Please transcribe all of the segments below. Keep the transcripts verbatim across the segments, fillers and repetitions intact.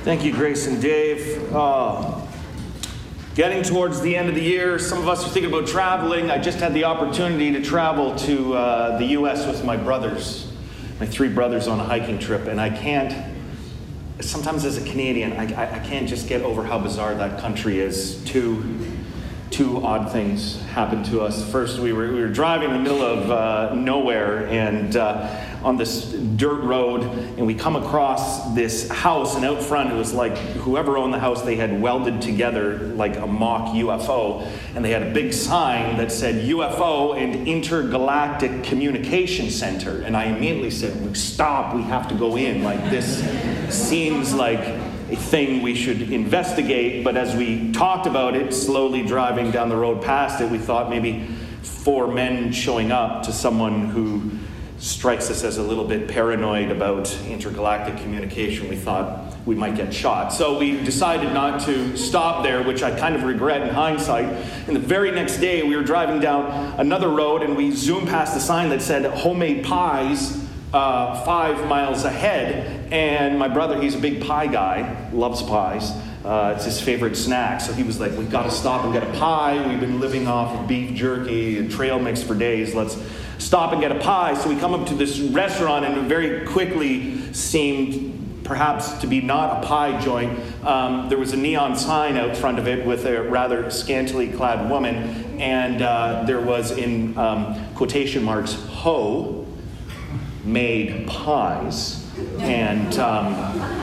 Thank you, Grace and Dave. Uh, getting towards the end of the year, some of us are thinking about traveling. I just had the opportunity to travel to uh, the U S with my brothers, my three brothers on a hiking trip, and I can't, sometimes as a Canadian, I, I, I can't just get over how bizarre that country is. Two, two odd things happened to us. First, we were we were driving in the middle of uh, nowhere, and uh, on this dirt road, and we come across this house, and out front it was like whoever owned the house, they had welded together like a mock U F O, and they had a big sign that said U F O and Intergalactic Communication Center. And I immediately said, stop, we have to go in. Like, this seems like a thing we should investigate. But as we talked about it, slowly driving down the road past it, we thought maybe four men showing up to someone who strikes us as a little bit paranoid about intergalactic communication. We thought we might get shot. So we decided not to stop there, which I kind of regret in hindsight. And the very next day, we were driving down another road, and we zoomed past a sign that said homemade pies uh, five miles ahead. And my brother, he's a big pie guy, loves pies. Uh, it's his favorite snack. So he was like, we've got to stop and get a pie. We've been living off of beef jerky and trail mix for days. Let's stop and get a pie. So we come up to this restaurant, and it very quickly seemed perhaps to be not a pie joint. Um, there was a neon sign out front of it with a rather scantily clad woman, and uh, there was in um, quotation marks, ho made pies. And um,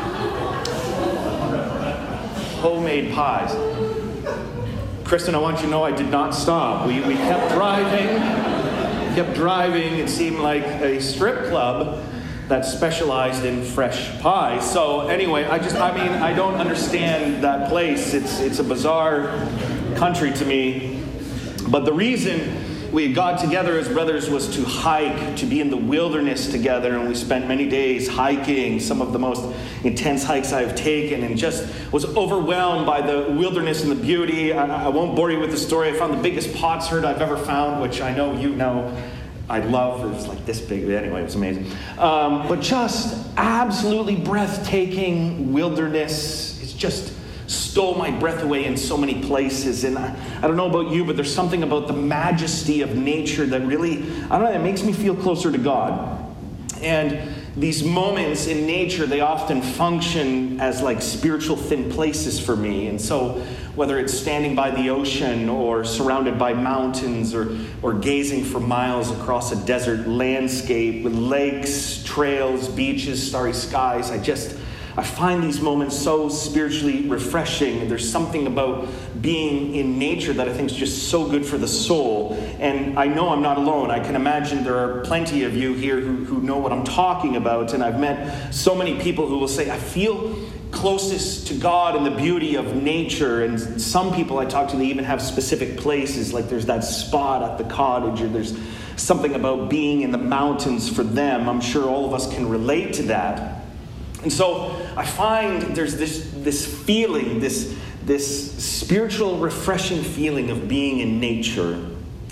homemade pies. Kristen, I want you to know I did not stop. We, we kept driving. kept driving. It seemed like a strip club that specialized in fresh pies. So anyway, I just, I mean, I don't understand that place. It's it's a bizarre country to me. But the reason we got together as brothers was to hike, to be in the wilderness together, and we spent many days hiking, some of the most intense hikes I've taken, and just was overwhelmed by the wilderness and the beauty. I, I won't bore you with the story. I found the biggest potsherd I've ever found, which I know you know I love. It was like this big, but anyway, it was amazing. Um, but just absolutely breathtaking wilderness. It's just stole my breath away in so many places. And I, I don't know about you, but there's something about the majesty of nature that really, I don't know, it makes me feel closer to God. And these moments in nature, they often function as like spiritual thin places for me. And so whether it's standing by the ocean or surrounded by mountains or, or gazing for miles across a desert landscape with lakes, trails, beaches, starry skies, I just, I find these moments so spiritually refreshing. There's something about being in nature that I think is just so good for the soul. And I know I'm not alone. I can imagine there are plenty of you here who, who know what I'm talking about. And I've met so many people who will say, I feel closest to God in the beauty of nature. And some people I talk to, they even have specific places. Like there's that spot at the cottage, or there's something about being in the mountains for them. I'm sure all of us can relate to that. And so I find there's this this feeling, this, this spiritual, refreshing feeling of being in nature.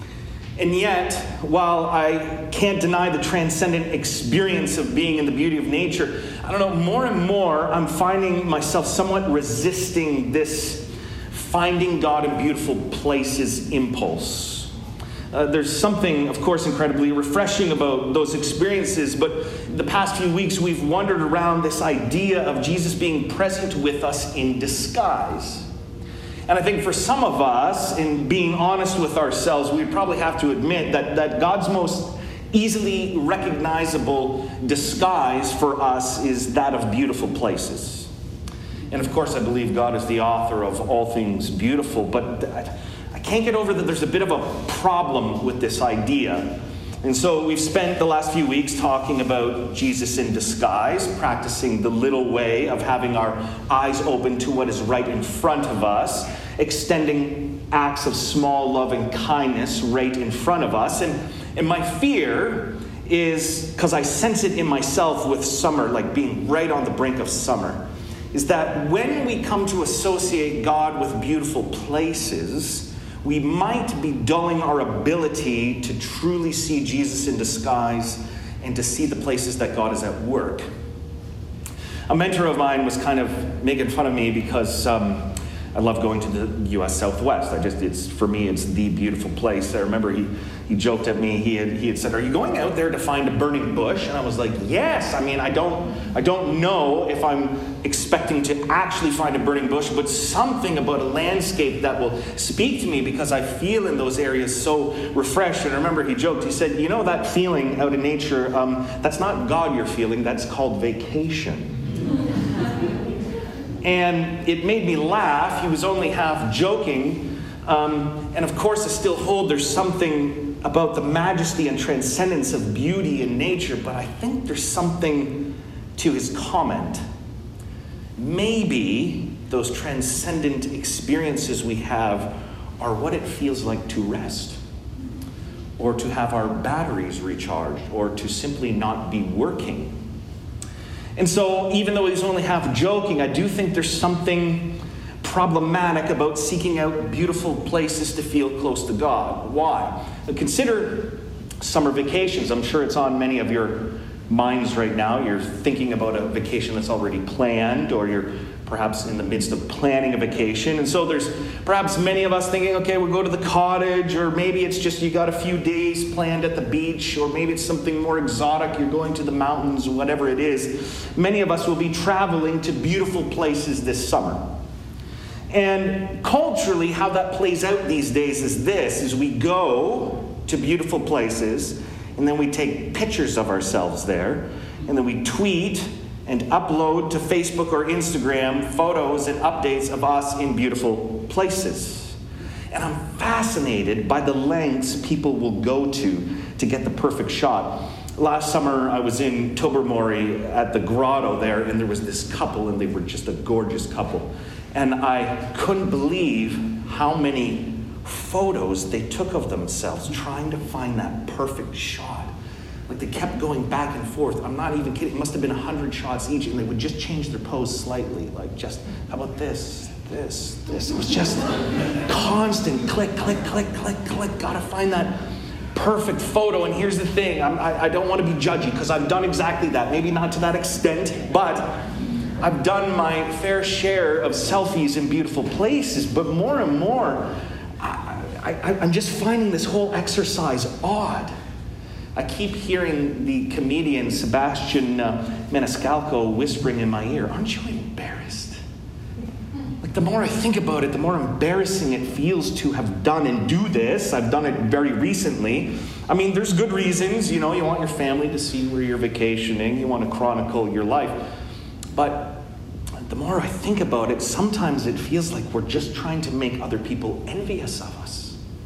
And yet, while I can't deny the transcendent experience of being in the beauty of nature, I don't know, more and more I'm finding myself somewhat resisting this finding God in beautiful places impulse. Uh, there's something, of course, incredibly refreshing about those experiences, but the past few weeks we've wandered around this idea of Jesus being present with us in disguise. And I think for some of us, in being honest with ourselves, we'd probably have to admit that, that God's most easily recognizable disguise for us is that of beautiful places. And of course, I believe God is the author of all things beautiful, but I can't get over that there's a bit of a problem with this idea. And so we've spent the last few weeks talking about Jesus in disguise, practicing the little way of having our eyes open to what is right in front of us, extending acts of small loving kindness right in front of us. And, and my fear is, because I sense it in myself with summer, like being right on the brink of summer, is that when we come to associate God with beautiful places, we might be dulling our ability to truly see Jesus in disguise and to see the places that God is at work. A mentor of mine was kind of making fun of me because um, I love going to the U S Southwest. I just, it's, for me, it's the beautiful place. I remember he, he joked at me, he had, he had said, "Are you going out there to find a burning bush?" And I was like, yes. I mean, I don't, I don't know if I'm expecting to actually find a burning bush, but something about a landscape that will speak to me because I feel in those areas so refreshed. And I remember he joked, he said, "You know that feeling out in nature, um, that's not God you're feeling, that's called vacation." And it made me laugh. He was only half joking. Um, and of course, I still hold there's something about the majesty and transcendence of beauty in nature, but I think there's something to his comment. Maybe those transcendent experiences we have are what it feels like to rest, or to have our batteries recharged, or to simply not be working. And so, even though he's only half joking, I do think there's something problematic about seeking out beautiful places to feel close to God. Why? Now, consider summer vacations. I'm sure it's on many of your minds right now. You're thinking about a vacation that's already planned, or you're perhaps in the midst of planning a vacation. And so there's perhaps many of us thinking, okay, we'll go to the cottage, or maybe it's just you got a few days planned at the beach, or maybe it's something more exotic, you're going to the mountains, whatever it is. Many of us will be traveling to beautiful places this summer. And culturally, how that plays out these days is this, is we go to beautiful places, and then we take pictures of ourselves there, and then we tweet and upload to Facebook or Instagram photos and updates of us in beautiful places. And I'm fascinated by the lengths people will go to to get the perfect shot. Last summer, I was in Tobermory at the grotto there, and there was this couple, and they were just a gorgeous couple. And I couldn't believe how many photos they took of themselves trying to find that perfect shot. Like, they kept going back and forth. I'm not even kidding. It must have been a hundred shots each, and they would just change their pose slightly. Like, just, how about this, this, this? It was just constant click, click, click, click, click. Gotta find that perfect photo. And here's the thing. I'm, I, I don't want to be judgy, because I've done exactly that. Maybe not to that extent, but I've done my fair share of selfies in beautiful places. But more and more, I, I, I'm just finding this whole exercise odd. I keep hearing the comedian Sebastian uh, Maniscalco whispering in my ear, "Aren't you embarrassed?" Like, the more I think about it, the more embarrassing it feels to have done and do this. I've done it very recently. I mean, there's good reasons. You know, you want your family to see where you're vacationing. You want to chronicle your life. But the more I think about it, sometimes it feels like we're just trying to make other people envious of us.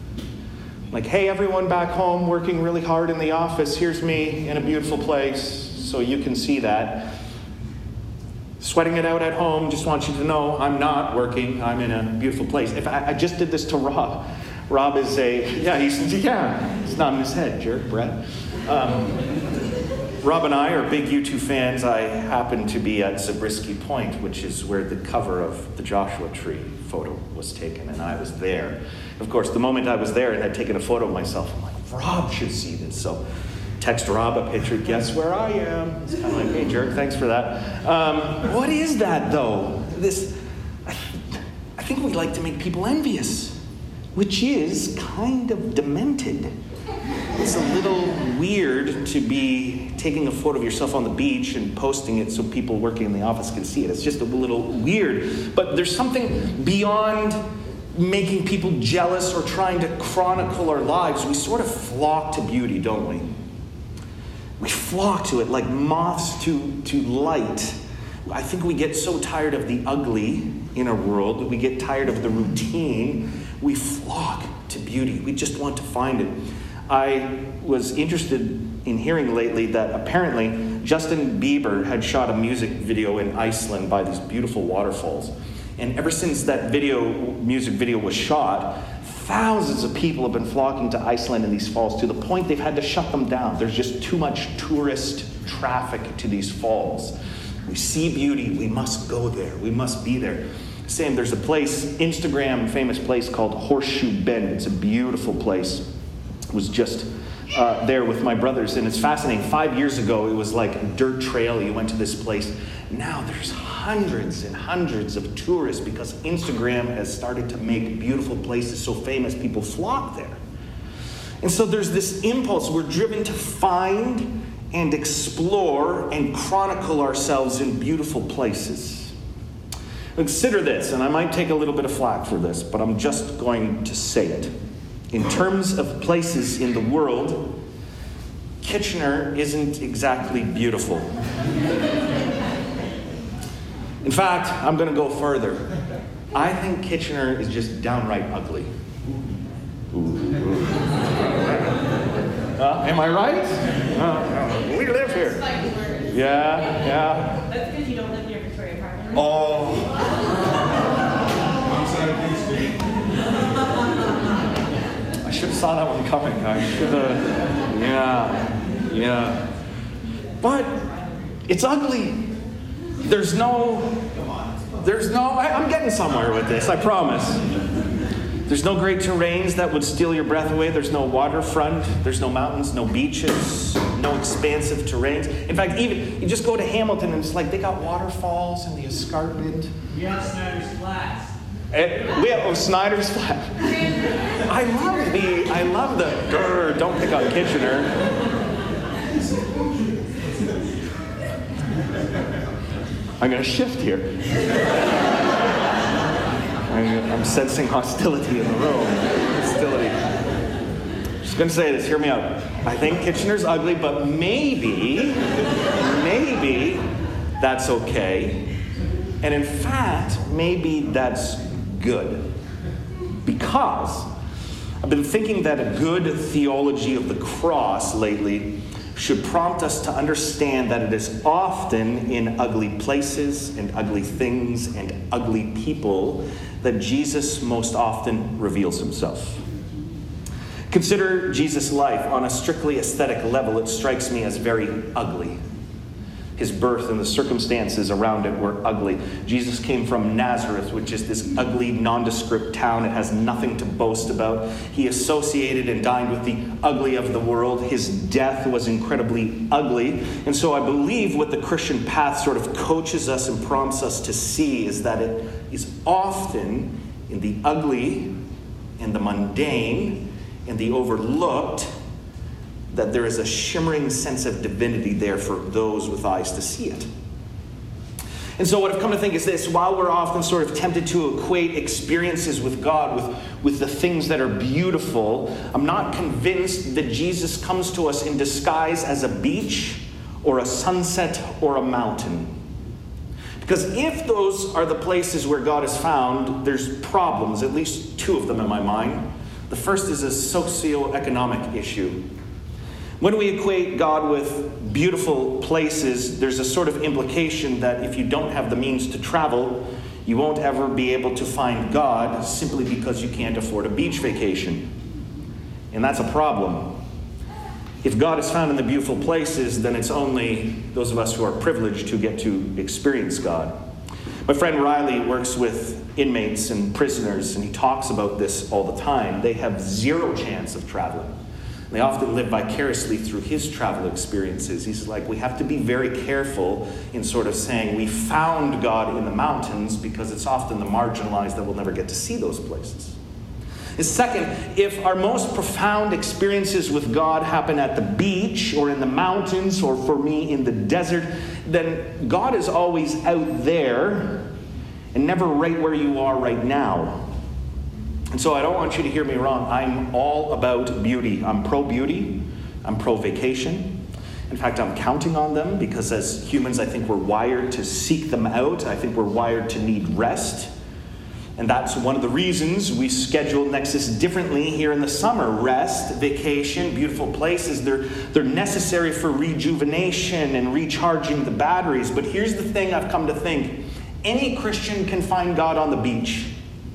Like, hey, everyone back home working really hard in the office, here's me in a beautiful place, so you can see that. Sweating it out at home, just want you to know I'm not working, I'm in a beautiful place. If I, I just did this to Rob. Rob is a, yeah, he's, yeah, it's not in his head, jerk, Brett. Um, Rob and I are big U two fans. I happen to be at Zabriskie Point, which is where the cover of the Joshua Tree photo was taken, and I was there. Of course, the moment I was there and had taken a photo of myself, I'm like, Rob should see this. So text Rob a picture, guess where I am? It's kind of like, hey, jerk, thanks for that. Um, what is that, though? This, I, I think we like to make people envious, which is kind of demented. It's a little weird to be taking a photo of yourself on the beach and posting it so people working in the office can see it. It's just a little weird. But there's something beyond making people jealous or trying to chronicle our lives. We sort of flock to beauty, don't we? We flock to it like moths to, to light. I think we get so tired of the ugly in our world. We get tired of the routine. We flock to beauty. We just want to find it. I was interested in hearing lately that apparently Justin Bieber had shot a music video in Iceland by these beautiful waterfalls. And ever since that video, music video was shot, thousands of people have been flocking to Iceland and these falls to the point they've had to shut them down. There's just too much tourist traffic to these falls. We see beauty, we must go there, we must be there. Same, there's a place, Instagram famous place called Horseshoe Bend. It's a beautiful place. It was just uh, there with my brothers, and it's fascinating. Five years ago, it was like a dirt trail. You went to this place, Now there's hundreds and hundreds of tourists because Instagram has started to make beautiful places so famous people flock there. And so there's this impulse. We're driven to find and explore and chronicle ourselves in beautiful places. Consider this, and I might take a little bit of flack for this, but I'm just going to say it. In terms of places in the world, Kitchener isn't exactly beautiful. In fact, I'm going to go further. I think Kitchener is just downright ugly. Ooh, ooh. Uh, am I right? Uh, uh, we live here. Yeah, yeah. That's because you don't live near Victoria Park. Oh. I should have saw that one coming. I should have. Yeah, yeah. But it's ugly. There's no, there's no, I, I'm getting somewhere with this, I promise. There's no great terrains that would steal your breath away. There's no waterfront. There's no mountains, no beaches, no expansive terrains. In fact, even, you just go to Hamilton and it's like they got waterfalls and the escarpment. We have Snyder's Flats. And we have, oh, Snyder's Flat. I love the, I love the, grr, don't pick on Kitchener. I'm going to shift here. I'm, I'm sensing hostility in the room. Hostility. Just going to say this, hear me out. I think Kitchener's ugly, but maybe, maybe that's okay. And in fact, maybe that's good. Because I've been thinking that a good theology of the cross lately should prompt us to understand that it is often in ugly places and ugly things and ugly people that Jesus most often reveals himself. Consider Jesus' life. On a strictly aesthetic level, it strikes me as very ugly. His birth and the circumstances around it were ugly. Jesus came from Nazareth, which is this ugly, nondescript town. It has nothing to boast about. He associated and dined with the ugly of the world. His death was incredibly ugly. And so I believe what the Christian path sort of coaches us and prompts us to see is that it is often in the ugly and the mundane and the overlooked that there is a shimmering sense of divinity there for those with eyes to see it. And so what I've come to think is this: while we're often sort of tempted to equate experiences with God with, with the things that are beautiful, I'm not convinced that Jesus comes to us in disguise as a beach or a sunset or a mountain. Because if those are the places where God is found, there's problems, at least two of them in my mind. The first is a socioeconomic issue. When we equate God with beautiful places, there's a sort of implication that if you don't have the means to travel, you won't ever be able to find God simply because you can't afford a beach vacation. And that's a problem. If God is found in the beautiful places, then it's only those of us who are privileged who get to experience God. My friend Riley works with inmates and prisoners, and he talks about this all the time. They have zero chance of traveling. They often live vicariously through his travel experiences. He's like, we have to be very careful in sort of saying we found God in the mountains, because it's often the marginalized that will never get to see those places. And second, if our most profound experiences with God happen at the beach or in the mountains, or for me in the desert, then God is always out there and never right where you are right now. And so I don't want you to hear me wrong. I'm all about beauty. I'm pro-beauty. I'm pro-vacation. In fact, I'm counting on them, because as humans, I think we're wired to seek them out. I think we're wired to need rest. And that's one of the reasons we schedule Nexus differently here in the summer. Rest, vacation, beautiful places, they're, they're necessary for rejuvenation and recharging the batteries. But here's the thing I've come to think. Any Christian can find God on the beach.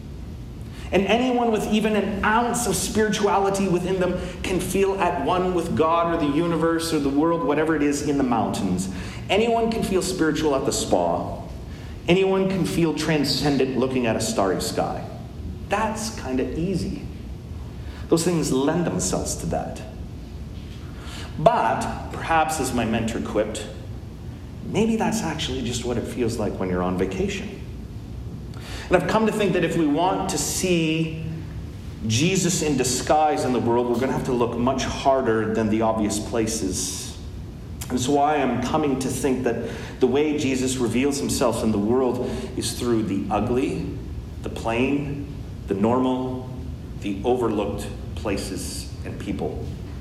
And anyone with even an ounce of spirituality within them can feel at one with God or the universe or the world, whatever it is, in the mountains. Anyone can feel spiritual at the spa. Anyone can feel transcendent looking at a starry sky. That's kind of easy. Those things lend themselves to that. But, perhaps as my mentor quipped, maybe that's actually just what it feels like when you're on vacation. And I've come to think that if we want to see Jesus in disguise in the world, we're going to have to look much harder than the obvious places. And so why I'm coming to think that the way Jesus reveals himself in the world is through the ugly, the plain, the normal, the overlooked places and people.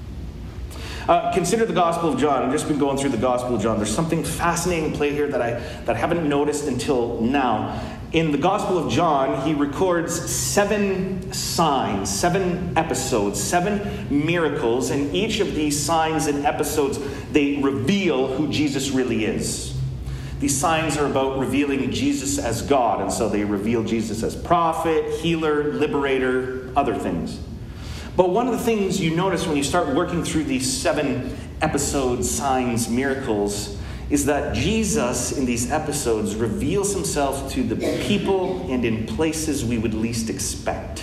Uh, consider the Gospel of John. I've just been going through the Gospel of John. There's something fascinating in play here that I that I haven't noticed until now. In the Gospel of John, he records seven signs, seven episodes, seven miracles, and each of these signs and episodes, they reveal who Jesus really is. These signs are about revealing Jesus as God, and so they reveal Jesus as prophet, healer, liberator, other things. But one of the things you notice when you start working through these seven episodes, signs, miracles, is that Jesus in these episodes reveals himself to the people and in places we would least expect.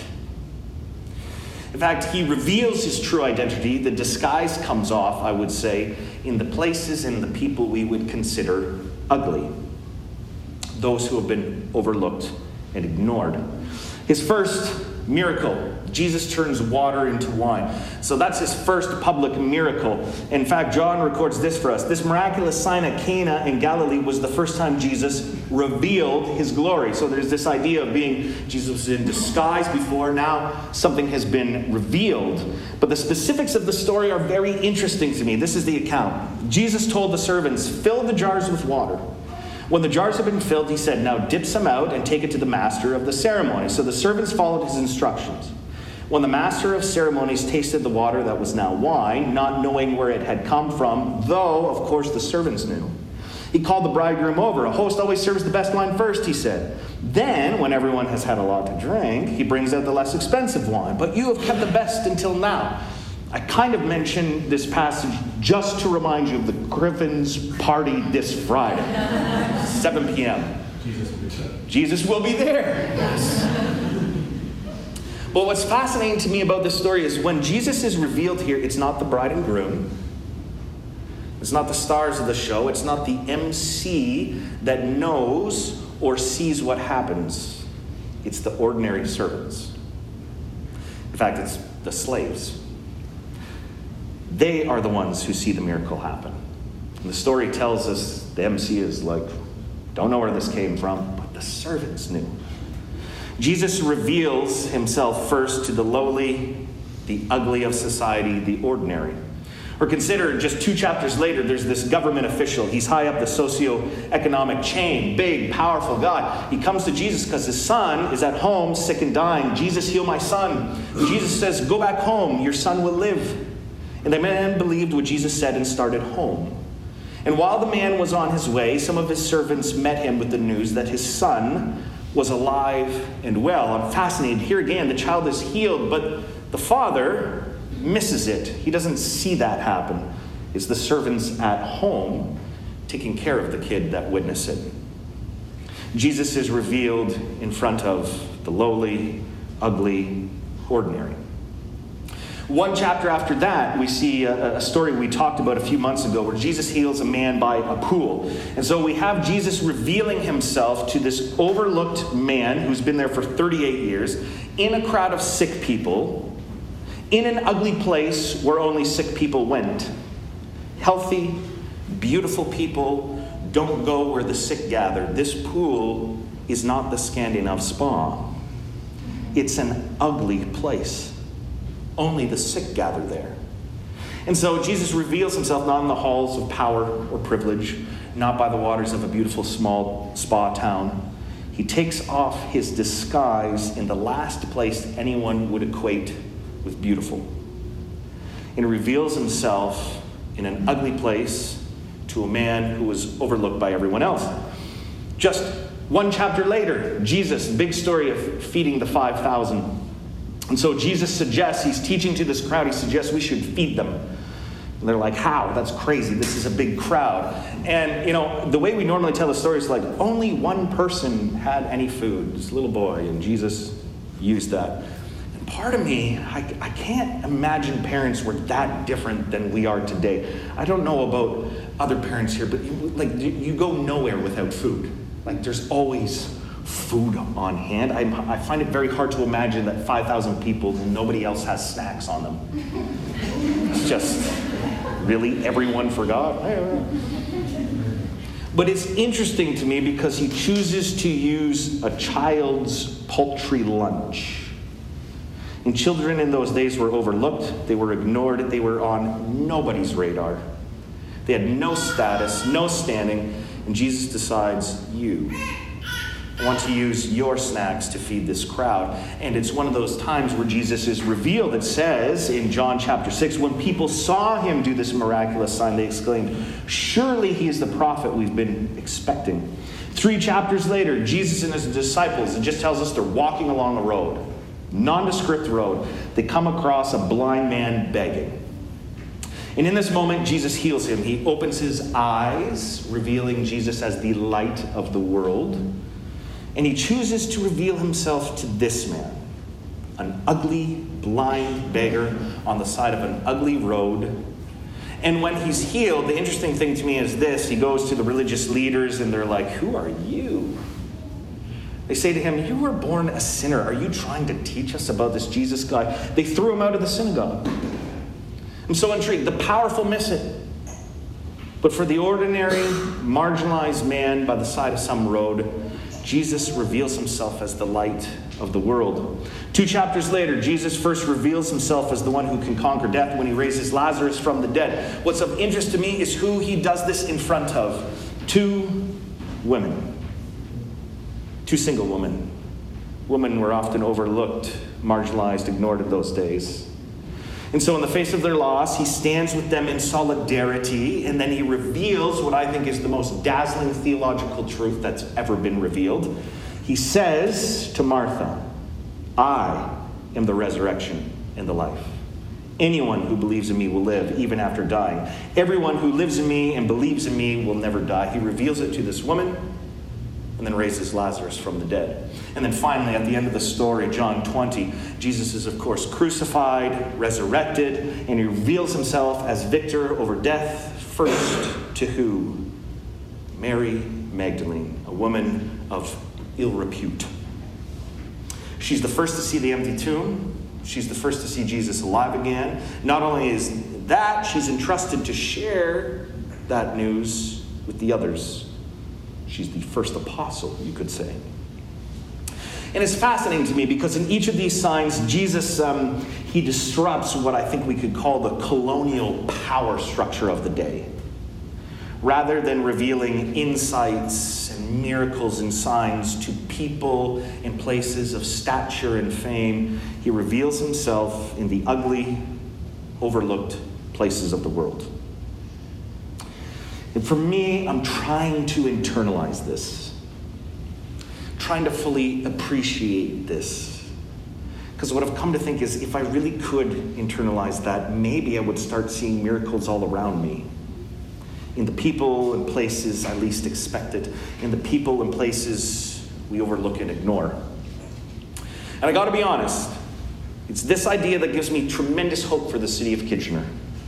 In fact, he reveals his true identity. The disguise comes off, I would say, in the places and the people we would consider ugly. Those who have been overlooked and ignored. His first miracle, Jesus turns water into wine. So that's his first public miracle. In fact, John records this for us. This miraculous sign at Cana in Galilee was the first time Jesus revealed his glory. So there's this idea of being, Jesus was in disguise before, now something has been revealed. But the specifics of the story are very interesting to me. This is the account. Jesus told the servants, fill the jars with water. When the jars had been filled, he said, now dip some out and take it to the master of the ceremony. So the servants followed his instructions. When the master of ceremonies tasted the water that was now wine, not knowing where it had come from, though, of course, the servants knew, he called the bridegroom over. A host always serves the best wine first, he said. Then, when everyone has had a lot to drink, he brings out the less expensive wine. But you have kept the best until now. I kind of mentioned this passage just to remind you of the Griffin's party this Friday, seven p.m. Jesus will be there. Jesus will be there. Yes. But what's fascinating to me about this story is when Jesus is revealed here, it's not the bride and groom. It's not the stars of the show. It's not the M C that knows or sees what happens. It's the ordinary servants. In fact, it's the slaves. They are the ones who see the miracle happen. And the story tells us the M C is like, don't know where this came from, but the servants knew. Jesus reveals himself first to the lowly, the ugly of society, the ordinary. Or consider just two chapters later, there's this government official. He's high up the socioeconomic chain, big, powerful guy. He comes to Jesus because his son is at home, sick and dying. Jesus, heal my son. And Jesus says, go back home, your son will live. And the man believed what Jesus said and started home. And while the man was on his way, some of his servants met him with the news that his son was alive and well. I'm fascinated. Here again, the child is healed, but the father misses it. He doesn't see that happen. It's the servants at home taking care of the kid that witness it. Jesus is revealed in front of the lowly, ugly, ordinary. One chapter after that, we see a, a story we talked about a few months ago where Jesus heals a man by a pool. And so we have Jesus revealing himself to this overlooked man who's been there for thirty-eight years in a crowd of sick people, in an ugly place where only sick people went. Healthy, beautiful people don't go where the sick gather. This pool is not the Scandinav Spa. It's an ugly place. Only the sick gather there. And so Jesus reveals himself not in the halls of power or privilege, not by the waters of a beautiful small spa town. He takes off his disguise in the last place anyone would equate with beautiful. And reveals himself in an ugly place to a man who was overlooked by everyone else. Just one chapter later, Jesus, big story of feeding the five thousand. And so Jesus suggests, he's teaching to this crowd, he suggests we should feed them. And they're like, how? That's crazy. This is a big crowd. And, you know, the way we normally tell the story is like, only one person had any food, this little boy, and Jesus used that. And part of me, I, I can't imagine parents were that different than we are today. I don't know about other parents here, but you, like you go nowhere without food. Like there's always food on hand. I, I find it very hard to imagine that five thousand people, nobody else has snacks on them. It's just, really, everyone forgot? But it's interesting to me because he chooses to use a child's paltry lunch. And children in those days were overlooked, they were ignored, they were on nobody's radar. They had no status, no standing, and Jesus decides, you, I want to use your snacks to feed this crowd. And it's one of those times where Jesus is revealed. It says in John chapter six, when people saw him do this miraculous sign, they exclaimed, surely he is the prophet we've been expecting. Three chapters later, Jesus and his disciples, it just tells us they're walking along a road, nondescript road. They come across a blind man begging. And in this moment, Jesus heals him. He opens his eyes, revealing Jesus as the light of the world. And he chooses to reveal himself to this man, an ugly, blind beggar on the side of an ugly road. And when he's healed, the interesting thing to me is this. He goes to the religious leaders and they're like, who are you? They say to him, you were born a sinner. Are you trying to teach us about this Jesus guy? They threw him out of the synagogue. I'm so intrigued. The powerful miss it. But for the ordinary, marginalized man by the side of some road, Jesus reveals himself as the light of the world. Two chapters later, Jesus first reveals himself as the one who can conquer death when he raises Lazarus from the dead. What's of interest to me is who he does this in front of. Two women. Two single women. Women were often overlooked, marginalized, ignored in those days. And so in the face of their loss, he stands with them in solidarity, and then he reveals what I think is the most dazzling theological truth that's ever been revealed. He says to Martha, I am the resurrection and the life. Anyone who believes in me will live even after dying. Everyone who lives in me and believes in me will never die. He reveals it to this woman and then raises Lazarus from the dead. And then finally, at the end of the story, John twenty, Jesus is, of course, crucified, resurrected, and he reveals himself as victor over death, first to who? Mary Magdalene, a woman of ill repute. She's the first to see the empty tomb. She's the first to see Jesus alive again. Not only is that, she's entrusted to share that news with the others. She's the first apostle, you could say. And it's fascinating to me because in each of these signs, Jesus, um, he disrupts what I think we could call the colonial power structure of the day. Rather than revealing insights and miracles and signs to people in places of stature and fame, he reveals himself in the ugly, overlooked places of the world. And for me, I'm trying to internalize this. Trying to fully appreciate this. Because what I've come to think is if I really could internalize that, maybe I would start seeing miracles all around me. In the people and places I least expect it. In the people and places we overlook and ignore. And I gotta be honest, it's this idea that gives me tremendous hope for the city of Kitchener.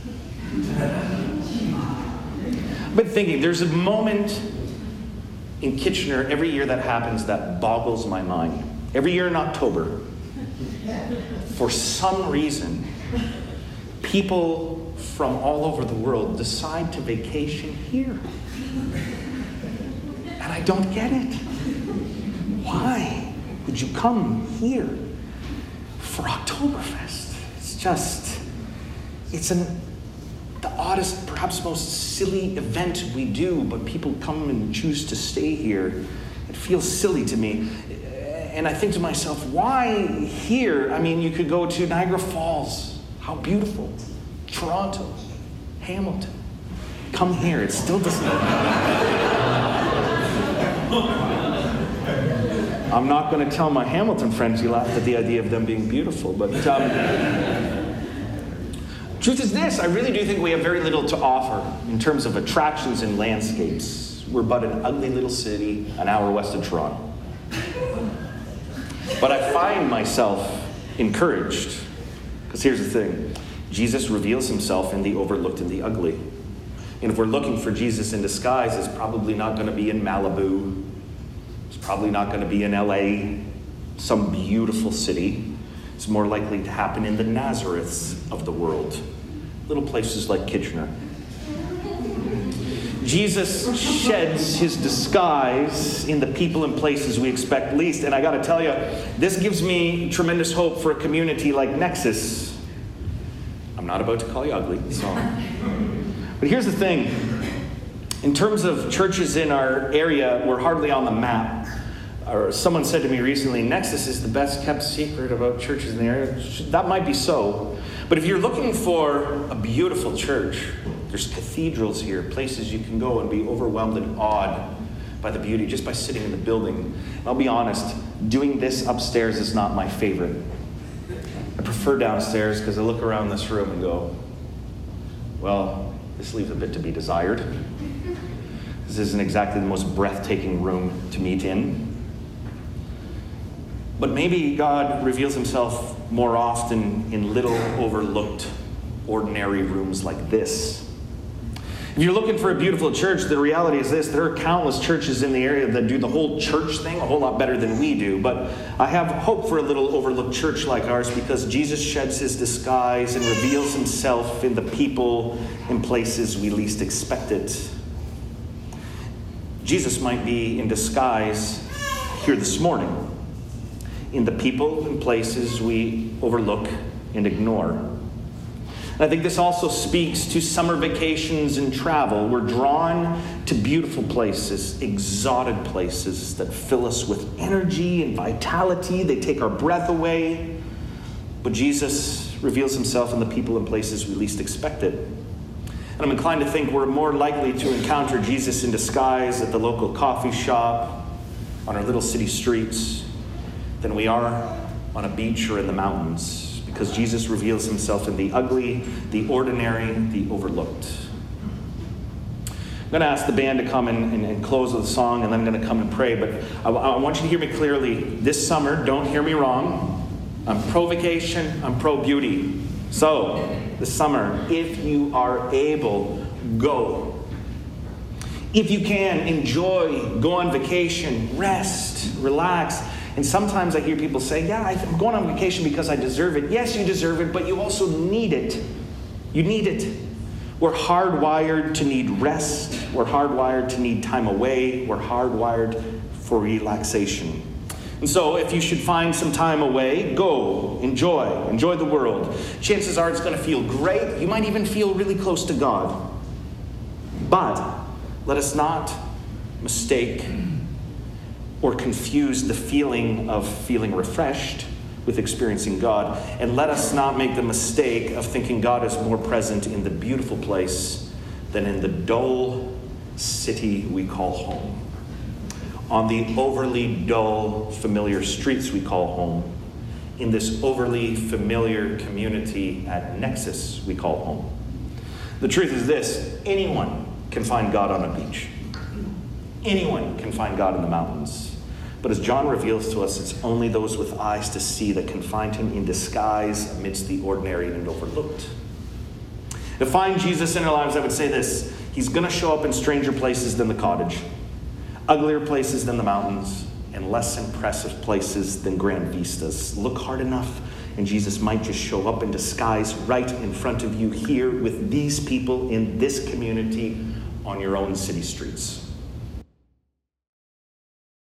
I've been thinking, there's a moment in Kitchener every year that happens that boggles my mind. Every year in October, for some reason, people from all over the world decide to vacation here. And I don't get it. Why would you come here for Oktoberfest? It's just, it's an the oddest, perhaps most silly event we do, but people come and choose to stay here. It feels silly to me. And I think to myself, why here? I mean, you could go to Niagara Falls. How beautiful. Toronto. Hamilton. Come here. It still doesn't... I'm not going to tell my Hamilton friends you laughed at the idea of them being beautiful, but... Um, Truth is this, I really do think we have very little to offer in terms of attractions and landscapes. We're but an ugly little city an hour west of Toronto. But I find myself encouraged, because here's the thing. Jesus reveals himself in the overlooked and the ugly. And if we're looking for Jesus in disguise, it's probably not going to be in Malibu. It's probably not going to be in L A, some beautiful city. It's more likely to happen in the Nazareths of the world, little places like Kitchener. Jesus sheds his disguise in the people and places we expect least. And I got to tell you, this gives me tremendous hope for a community like Nexus. I'm not about to call you ugly, so. But here's the thing. In terms of churches in our area, we're hardly on the map. Or someone said to me recently, Nexus is the best kept secret about churches in the area. That might be so. But if you're looking for a beautiful church, there's cathedrals here, places you can go and be overwhelmed and awed by the beauty just by sitting in the building. I'll be honest, doing this upstairs is not my favorite. I prefer downstairs because I look around this room and go, well, this leaves a bit to be desired. This isn't exactly the most breathtaking room to meet in. But maybe God reveals himself more often in little overlooked, ordinary rooms like this. If you're looking for a beautiful church, the reality is this. There are countless churches in the area that do the whole church thing a whole lot better than we do. But I have hope for a little overlooked church like ours because Jesus sheds his disguise and reveals himself in the people and places we least expect it. Jesus might be in disguise here this morning, in the people and places we overlook and ignore. And I think this also speaks to summer vacations and travel. We're drawn to beautiful places, exotic places that fill us with energy and vitality. They take our breath away. But Jesus reveals himself in the people and places we least expect it. And I'm inclined to think we're more likely to encounter Jesus in disguise at the local coffee shop, on our little city streets, than we are on a beach or in the mountains, because Jesus reveals himself in the ugly, the ordinary, the overlooked. I'm going to ask the band to come and, and, and close with a song, and then I'm going to come and pray. But I, I want you to hear me clearly. This summer, don't hear me wrong, I'm pro-vacation, I'm pro-beauty. So, this summer, if you are able, go. If you can, enjoy, go on vacation, rest, relax. And sometimes I hear people say, yeah, I'm going on vacation because I deserve it. Yes, you deserve it, but you also need it. You need it. We're hardwired to need rest. We're hardwired to need time away. We're hardwired for relaxation. And so if you should find some time away, go, enjoy, enjoy the world. Chances are it's going to feel great. You might even feel really close to God. But let us not mistake or confuse the feeling of feeling refreshed with experiencing God. And let us not make the mistake of thinking God is more present in the beautiful place than in the dull city we call home. On the overly dull, familiar streets we call home. In this overly familiar community at Nexus we call home. The truth is this: anyone can find God on a beach. Anyone can find God in the mountains. But as John reveals to us, it's only those with eyes to see that can find him in disguise amidst the ordinary and overlooked. To find Jesus in our lives, I would say this: he's going to show up in stranger places than the cottage, uglier places than the mountains, and less impressive places than grand vistas. Look hard enough, and Jesus might just show up in disguise right in front of you here with these people in this community on your own city streets.